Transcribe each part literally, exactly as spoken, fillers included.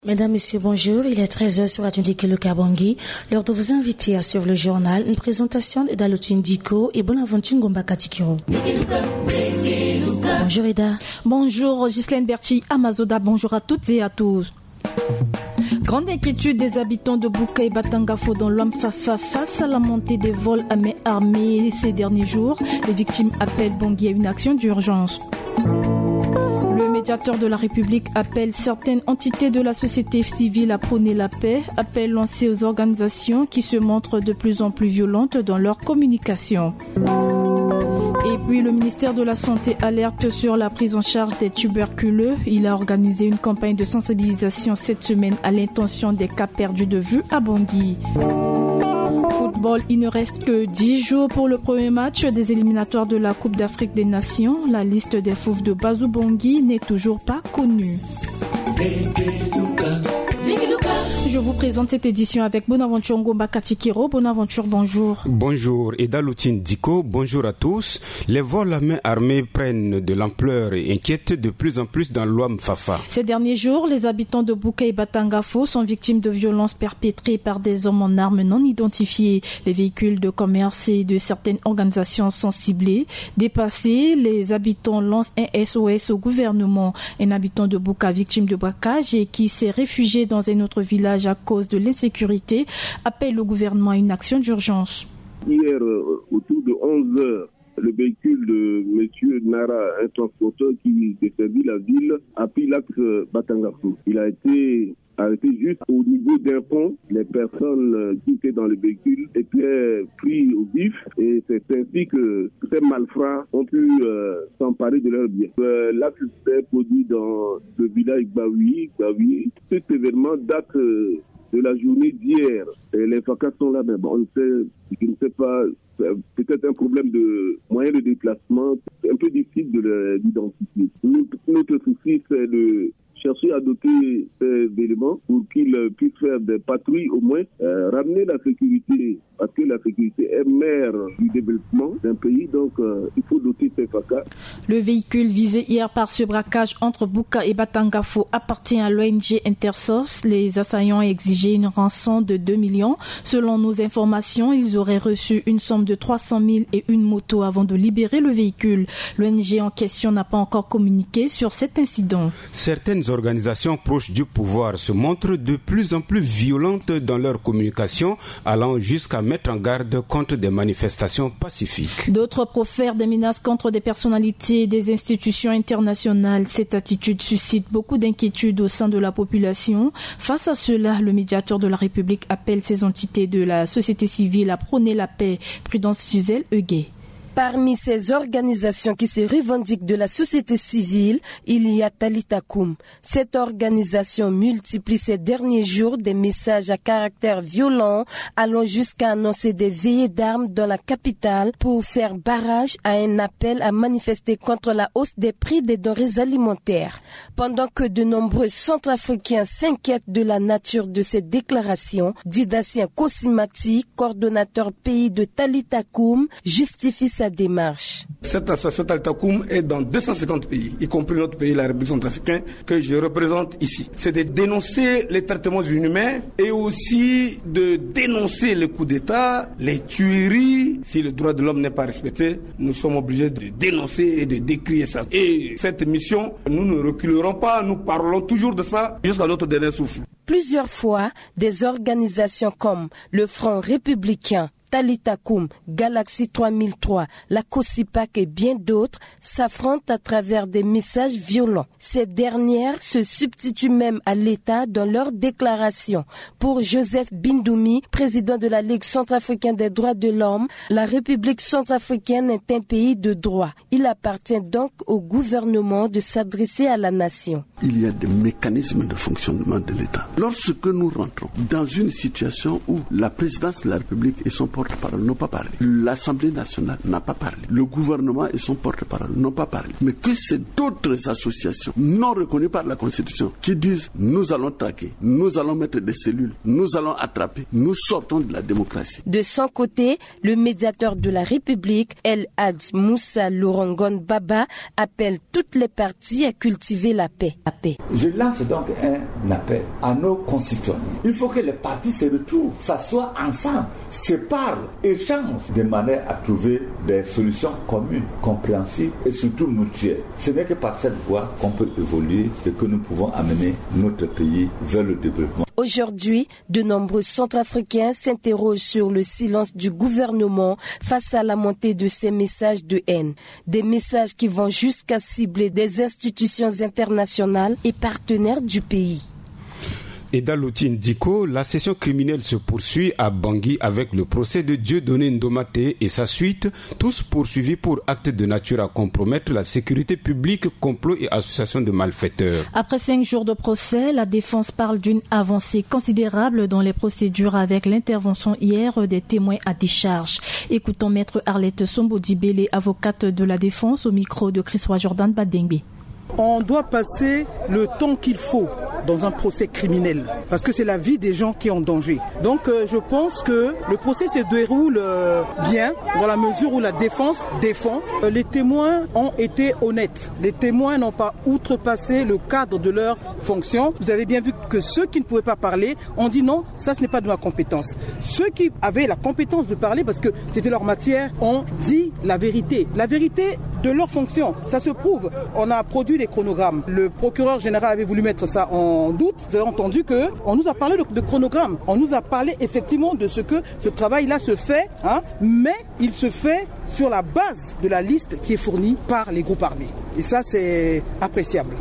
Mesdames, Messieurs, bonjour. Il est treize heures sur Radio Ndiki Lukabongi. L'heure de vous inviter à suivre le journal, une présentation d'Eda Lutindiko et Bonaventure Ngomba Katikiro. Bonjour Eda. Bonjour Ghislaine Berti, Amazoda, bonjour à toutes et à tous. Grande inquiétude des habitants de Bouka et Batangafo dans l'Amfafa face à la montée des vols à main armée ces derniers jours. Les victimes appellent Bangui à une action d'urgence. Le médiateur de la République appelle certaines entités de la société civile à prôner la paix, appel lancé aux organisations qui se montrent de plus en plus violentes dans leur communication. Et puis le ministère de la Santé alerte sur la prise en charge des tuberculeux. Il a organisé une campagne de sensibilisation cette semaine à l'intention des cas perdus de vue à Bangui. Football, il ne reste que dix jours pour le premier match des éliminatoires de la Coupe d'Afrique des Nations. La liste des Fouves de Bazou Bangui n'est toujours pas connue. Je vous présente cette édition avec Bonaventure Ngomba Katikiro. Bonaventure, bonjour. Bonjour, Eda Lutindiko, bonjour à tous. Les vols à main armée prennent de l'ampleur et inquiètent de plus en plus dans l'Ouam Fafa. Ces derniers jours, les habitants de Bouka et Batangafo sont victimes de violences perpétrées par des hommes en armes non identifiés. Les véhicules de commerce et de certaines organisations sont ciblés. Dépassés, les habitants lancent un S O S au gouvernement. Un habitant de Bouka victime de braquage et qui s'est réfugié dans un autre village à cause de l'insécurité, appelle le gouvernement à une action d'urgence. Hier, autour de onze heures, le véhicule de M. Nara, un transporteur qui desservit la ville, a pris l'axe Batangafo. Il a été arrêté juste au niveau d'un pont. Les personnes qui étaient dans le véhicule étaient pris au vif et c'est ainsi que ces malfrats ont pu euh, s'emparer de leurs biens. Euh, L'acte s'est produit dans le village Baoui. Baoui. Cet événement date euh, de la journée d'hier. Et les fracas sont là, mais bon, on ne sait, je ne sais pas, peut-être un problème de moyens de déplacement. C'est un peu difficile de l'identifier. Notre, notre souci, c'est de chercher à doter ces éléments pour qu'ils puissent faire des patrouilles au moins, euh, ramener la sécurité, parce que la sécurité est mère du développement d'un pays, donc euh, il faut doter ces F A C A. Le véhicule visé hier par ce braquage entre Bouka et Batangafo appartient à l'O N G Intersource. Les assaillants ont exigé une rançon de deux millions. Selon nos informations, ils auraient reçu une somme de trois cent mille et une moto avant de libérer le véhicule. L'O N G en question n'a pas encore communiqué sur cet incident. Certaines organisations proches du pouvoir se montrent de plus en plus violentes dans leur communication, allant jusqu'à mettre en garde contre des manifestations pacifiques. D'autres profèrent des menaces contre des personnalités et des institutions internationales. Cette attitude suscite beaucoup d'inquiétudes au sein de la population. Face à cela, le médiateur de la République appelle ces entités de la société civile à prôner la paix. Prudence Gisèle Huguet. Parmi ces organisations qui se revendiquent de la société civile, il y a Talita Koum. Cette organisation multiplie ces derniers jours des messages à caractère violent, allant jusqu'à annoncer des veillées d'armes dans la capitale pour faire barrage à un appel à manifester contre la hausse des prix des denrées alimentaires. Pendant que de nombreux Centrafricains s'inquiètent de la nature de ces déclarations, Didassien Kosimati, coordonnateur pays de Talita Koum, justifie sa démarche. Cette association Talita Koum est dans deux cent cinquante pays, y compris notre pays, la République centrafricaine, que je représente ici. C'est de dénoncer les traitements inhumains et aussi de dénoncer les coups d'État, les tueries. Si le droit de l'homme n'est pas respecté, nous sommes obligés de dénoncer et de décrier ça. Et cette mission, nous ne reculerons pas, nous parlons toujours de ça jusqu'à notre dernier souffle. Plusieurs fois, des organisations comme le Front républicain, Talita Koum, Galaxy trois mille trois, la COSIPAC et bien d'autres s'affrontent à travers des messages violents. Ces dernières se substituent même à l'État dans leurs déclarations. Pour Joseph Bindoumi, président de la Ligue centrafricaine des droits de l'homme, la République centrafricaine est un pays de droit. Il appartient donc au gouvernement de s'adresser à la nation. Il y a des mécanismes de fonctionnement de l'État. Lorsque nous rentrons dans une situation où la présidence de la République et son porte-parole n'ont pas parlé. L'Assemblée nationale n'a pas parlé. Le gouvernement et son porte-parole n'ont pas parlé. Mais que c'est d'autres associations non reconnues par la Constitution qui disent nous allons traquer, nous allons mettre des cellules, nous allons attraper, nous sortons de la démocratie. De son côté, le médiateur de la République, El Hadj Moussa Lourongon Baba, appelle toutes les parties à cultiver la paix. La paix. Je lance donc un appel à nos concitoyens. Il faut que les partis se retrouvent, s'assoient ensemble, se parlent, échangent de manière à trouver des solutions communes, compréhensibles et surtout mutuelles. Ce n'est que par cette voie qu'on peut évoluer et que nous pouvons amener notre pays vers le développement. Aujourd'hui, de nombreux Centrafricains s'interrogent sur le silence du gouvernement face à la montée de ces messages de haine. Des messages qui vont jusqu'à cibler des institutions internationales et partenaires du pays. Et dans l'outil Diko, la session criminelle se poursuit à Bangui avec le procès de Dieudonné Ndomaté et sa suite, tous poursuivis pour actes de nature à compromettre la sécurité publique, complot et association de malfaiteurs. Après cinq jours de procès, la défense parle d'une avancée considérable dans les procédures avec l'intervention hier des témoins à décharge. Écoutons Maître Arlette Sombo-Dibélé, avocate de la défense, au micro de Christophe Jordan Badengbe. On doit passer le temps qu'il faut dans un procès criminel parce que c'est la vie des gens qui est en danger. Donc euh, je pense que le procès se déroule euh, bien dans la mesure où la défense défend. Euh, les témoins ont été honnêtes. Les témoins n'ont pas outrepassé le cadre de leur fonction. Vous avez bien vu que ceux qui ne pouvaient pas parler ont dit non, ça ce n'est pas de ma compétence. Ceux qui avaient la compétence de parler parce que c'était leur matière ont dit la vérité. La vérité de leur fonction, ça se prouve. On a produit les chronogrammes. Le procureur général avait voulu mettre ça en doute. Vous avez entendu qu'on nous a parlé de, de chronogrammes. On nous a parlé effectivement de ce que ce travail-là se fait, hein, mais il se fait sur la base de la liste qui est fournie par les groupes armés. Et ça, c'est appréciable.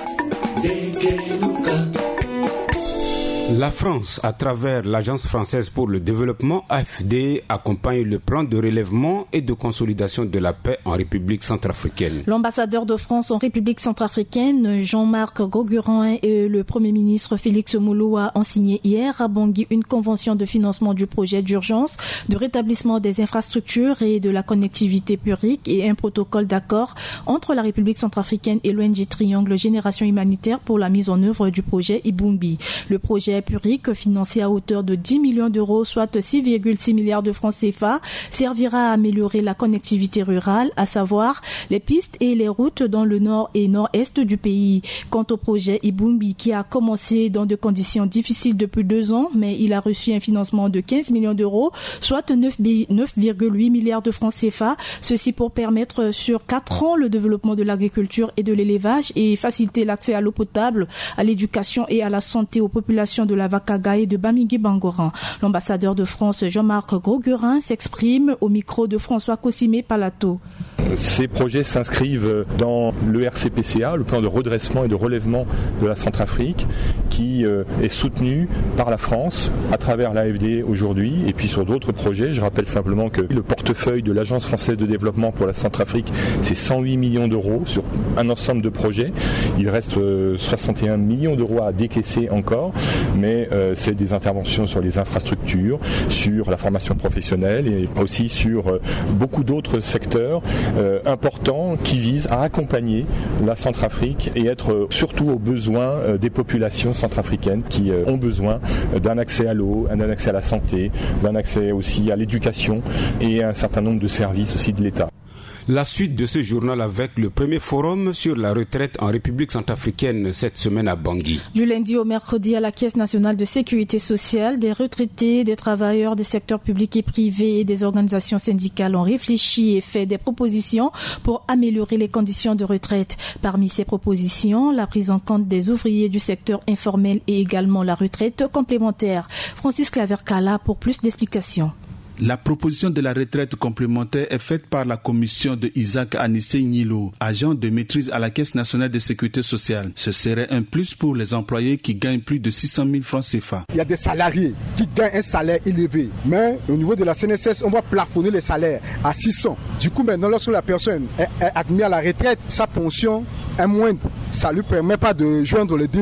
La France, à travers l'Agence française pour le développement A F D, accompagne le plan de relèvement et de consolidation de la paix en République centrafricaine. L'ambassadeur de France en République centrafricaine, Jean-Marc Gogurin, et le Premier ministre Félix Mouloua ont signé hier à Bangui une convention de financement du projet d'urgence de rétablissement des infrastructures et de la connectivité publique et un protocole d'accord entre la République centrafricaine et l'O N G Triangle Génération Humanitaire pour la mise en œuvre du projet Ibumbi. Le projet Puric, financé à hauteur de dix millions d'euros, soit six virgule six milliards de francs C F A, servira à améliorer la connectivité rurale, à savoir les pistes et les routes dans le nord et nord-est du pays. Quant au projet Ibumbi, qui a commencé dans des conditions difficiles depuis deux ans, mais il a reçu un financement de quinze millions d'euros, soit neuf virgule huit milliards de francs C F A, ceci pour permettre sur quatre ans le développement de l'agriculture et de l'élevage et faciliter l'accès à l'eau potable, à l'éducation et à la santé aux populations de la Vakaga et de Bamingui Bangoran. L'ambassadeur de France, Jean-Marc Gogurin, s'exprime au micro de François Kossimé Palato. Ces projets s'inscrivent dans le R C P C A, le plan de redressement et de relèvement de la Centrafrique, qui est soutenu par la France à travers l'A F D aujourd'hui et puis sur d'autres projets. Je rappelle simplement que le portefeuille de l'Agence française de développement pour la Centrafrique, c'est cent huit millions d'euros sur un ensemble de projets. Il reste soixante et un millions d'euros à décaisser encore, mais euh, c'est des interventions sur les infrastructures, sur la formation professionnelle et aussi sur euh, beaucoup d'autres secteurs euh, importants qui visent à accompagner la Centrafrique et être euh, surtout aux besoins euh, des populations centrafricaines qui euh, ont besoin euh, d'un accès à l'eau, d'un accès à la santé, d'un accès aussi à l'éducation et à un certain nombre de services aussi de l'État. La suite de ce journal avec le premier forum sur la retraite en République centrafricaine cette semaine à Bangui. Du lundi au mercredi à la Caisse nationale de sécurité sociale, des retraités, des travailleurs des secteurs publics et privés et des organisations syndicales ont réfléchi et fait des propositions pour améliorer les conditions de retraite. Parmi ces propositions, la prise en compte des ouvriers du secteur informel et également la retraite complémentaire. Francis Clavercala pour plus d'explications. La proposition de la retraite complémentaire est faite par la commission de Isaac Anissé Nilo, agent de maîtrise à la Caisse nationale de sécurité sociale. Ce serait un plus pour les employés qui gagnent plus de six cent mille francs C F A. Il y a des salariés qui gagnent un salaire élevé, mais au niveau de la C N S S, on va plafonner les salaires à six cents. Du coup, maintenant, lorsque la personne est, est admise à la retraite, sa pension est moindre. Ça ne lui permet pas de joindre les deux bouts.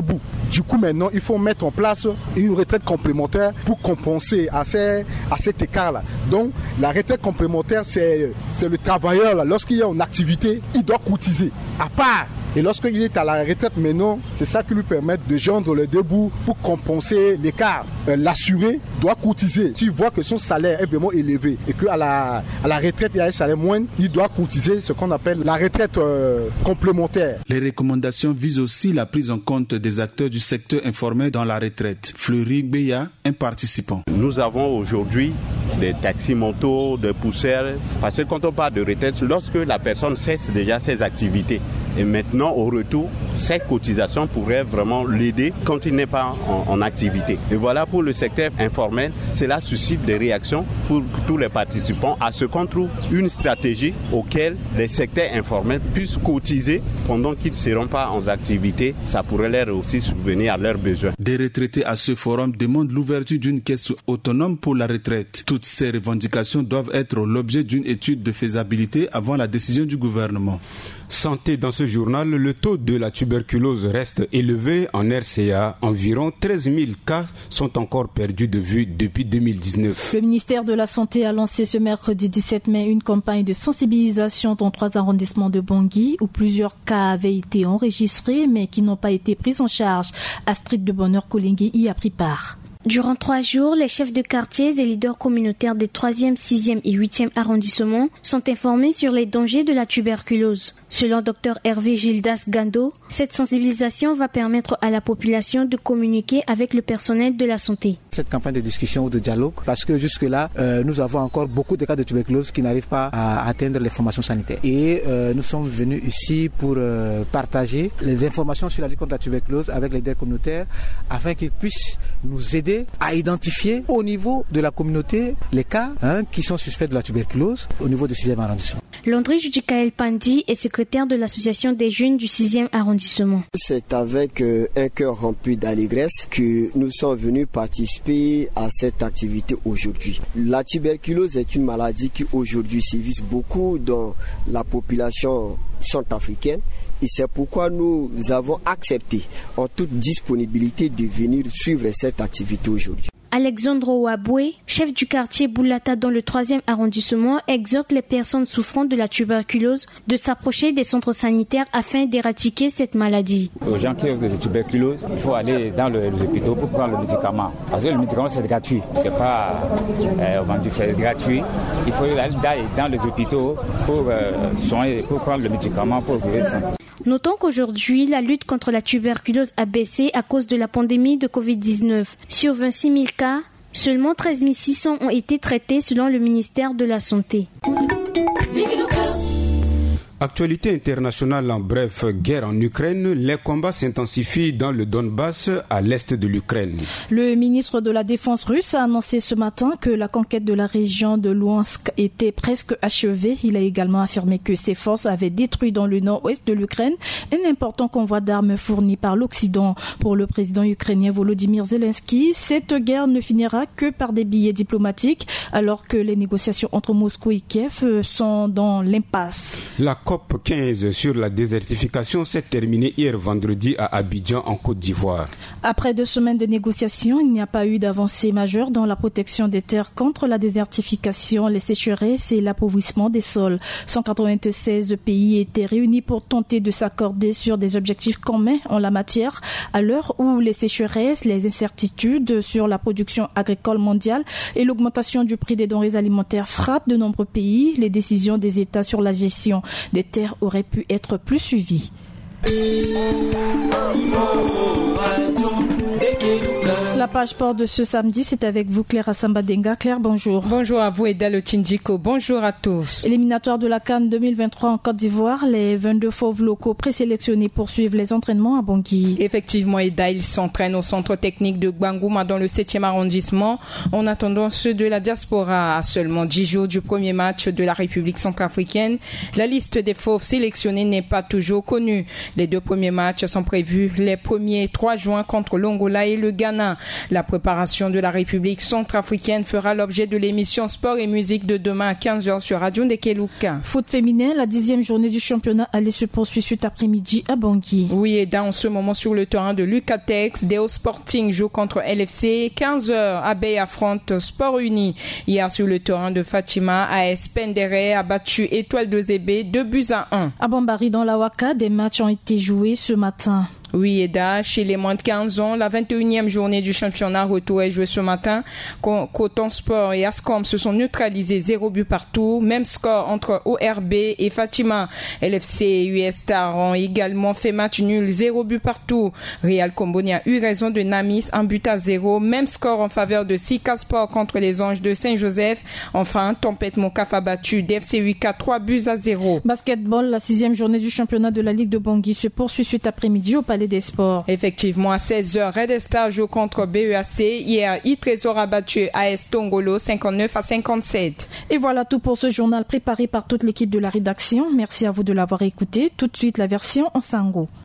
Du coup, maintenant, il faut mettre en place une retraite complémentaire pour compenser à, ces, à cet écart-là. Donc, la retraite complémentaire, c'est, c'est le travailleur, là, lorsqu'il est en activité, il doit cotiser. À part. Et lorsqu'il est à la retraite maintenant, c'est ça qui lui permet de joindre le debout pour compenser l'écart. Euh, l'assuré doit cotiser. S'il voit que son salaire est vraiment élevé et qu'à la, à la retraite, il y a un salaire moindre, il doit cotiser ce qu'on appelle la retraite euh, complémentaire. Les recommandations visent aussi la prise en compte des acteurs du secteur informel dans la retraite. Fleury Beya, un participant. Nous avons aujourd'hui des taxis-motos, des poussières, parce que quand on parle de retraite, lorsque la personne cesse déjà ses activités, et maintenant au retour, ces cotisations pourraient vraiment l'aider quand il n'est pas en, en activité. Et voilà, pour le secteur informel, cela suscite des réactions pour, pour tous les participants à ce qu'on trouve une stratégie auquel les secteurs informels puissent cotiser pendant qu'ils ne seront pas en activité. Ça pourrait leur aussi subvenir à leurs besoins. Des retraités à ce forum demandent l'ouverture d'une caisse autonome pour la retraite. Toutes ces revendications doivent être l'objet d'une étude de faisabilité avant la décision du gouvernement. Santé dans ce journal, le taux de la tuberculose reste élevé en R C A. Environ treize mille cas sont encore perdus de vue depuis deux mille dix-neuf. Le ministère de la Santé a lancé ce mercredi dix-sept mai une campagne de sensibilisation dans trois arrondissements de Bangui où plusieurs cas avaient été enregistrés mais qui n'ont pas été pris en charge. Astrid de Bonheur Kolingui y a pris part. Durant trois jours, les chefs de quartier et leaders communautaires des troisième, sixième et huitième arrondissements sont informés sur les dangers de la tuberculose. Selon Dr Hervé Gildas Gando, cette sensibilisation va permettre à la population de communiquer avec le personnel de la santé. Cette campagne de discussion ou de dialogue, parce que jusque-là, euh, nous avons encore beaucoup de cas de tuberculose qui n'arrivent pas à atteindre les formations sanitaires. Et euh, nous sommes venus ici pour euh, partager les informations sur la lutte contre la tuberculose avec les leaders communautaires afin qu'ils puissent nous aider à identifier au niveau de la communauté les cas hein, qui sont suspects de la tuberculose au niveau du sixième arrondissement. Landry Judikael Pandi est secrétaire de l'association des jeunes du sixième arrondissement. C'est avec euh, un cœur rempli d'allégresse que nous sommes venus participer à cette activité aujourd'hui. La tuberculose est une maladie qui aujourd'hui sévit beaucoup dans la population centrafricaine. Et c'est pourquoi nous avons accepté en toute disponibilité de venir suivre cette activité aujourd'hui. Alexandre Ouaboué, chef du quartier Boulata dans le troisième arrondissement, exhorte les personnes souffrant de la tuberculose de s'approcher des centres sanitaires afin d'éradiquer cette maladie. Aux gens qui ont de la tuberculose, il faut aller dans le, les hôpitaux pour prendre le médicament. Parce que le médicament c'est gratuit, c'est pas euh, vendu, c'est gratuit. Il faut aller dans les hôpitaux pour, euh, soigner, pour prendre le médicament pour guérir ça. Notons qu'aujourd'hui, la lutte contre la tuberculose a baissé à cause de la pandémie de covid dix-neuf. Sur vingt-six mille cas, seulement treize mille six cents ont été traités selon le ministère de la Santé. Actualité internationale en bref, guerre en Ukraine, les combats s'intensifient dans le Donbass à l'est de l'Ukraine. Le ministre de la Défense russe a annoncé ce matin que la conquête de la région de Louhansk était presque achevée. Il a également affirmé que ses forces avaient détruit dans le nord-ouest de l'Ukraine un important convoi d'armes fourni par l'Occident. Pour le président ukrainien Volodymyr Zelensky, cette guerre ne finira que par des billets diplomatiques alors que les négociations entre Moscou et Kiev sont dans l'impasse. La COP quinze sur la désertification s'est terminée hier vendredi à Abidjan en Côte d'Ivoire. Après deux semaines de négociations, il n'y a pas eu d'avancée majeure dans la protection des terres contre la désertification, les sécheresses et l'appauvrissement des sols. cent quatre-vingt-seize pays étaient réunis pour tenter de s'accorder sur des objectifs communs en la matière. À l'heure où les sécheresses, les incertitudes sur la production agricole mondiale et l'augmentation du prix des denrées alimentaires frappent de nombreux pays, les décisions des États sur la gestion des terres auraient pu être plus suivies. La page sport de ce samedi, c'est avec vous Claire Assambadenga. Claire, bonjour. Bonjour à vous et Dalotindiko. Bonjour à tous. Éliminatoire de la CAN deux mille vingt-trois en Côte d'Ivoire, les vingt-deux fauves locaux présélectionnés poursuivent les entraînements à Bangui. Effectivement, Eda, ils s'entraînent au centre technique de Gbangouma dans le septième arrondissement en attendant ceux de la diaspora. À seulement dix jours du premier match de la République centrafricaine, la liste des fauves sélectionnés n'est pas toujours connue. Les deux premiers matchs sont prévus les premiers trois juin contre l'Angola et le Ghana. La préparation de la République centrafricaine fera l'objet de l'émission Sport et musique de demain à quinze heures sur Radio Ndekeluka. Foot féminin, la dixième journée du championnat allait se poursuivre cet après-midi à Bangui. Oui, et dans ce moment sur le terrain de Lucatex, Deo Sporting joue contre L F C. quinze heures, Abeille affronte Sport Uni. Hier sur le terrain de Fatima, A S Pendere a battu Étoile de Zébé deux buts à un. À Bambari, dans la Waka, des matchs ont été joués ce matin. Oui, Eda, chez les moins de quinze ans, la vingt et unième journée du championnat retour est jouée ce matin. Coton Sport et Ascom se sont neutralisés zéro but partout. Même score entre O R B et Fatima. L F C et U S Star ont également fait match nul, zéro but partout. Real Comboni a eu raison de Namis, un but à zéro. Même score en faveur de Sika Sport contre les Anges de Saint-Joseph. Enfin, Tempête Mokaf a battu D F C huit K trois buts à zéro. Basketball, la sixième journée du championnat de la Ligue de Bangui se poursuit cet après-midi au Palais des Sports. Effectivement, à seize heures, Red Star joue contre B E A C. Hier, I-Trésor a battu A S Tongolo cinquante-neuf à cinquante-sept. Et voilà tout pour ce journal préparé par toute l'équipe de la rédaction. Merci à vous de l'avoir écouté. Tout de suite, la version en sango.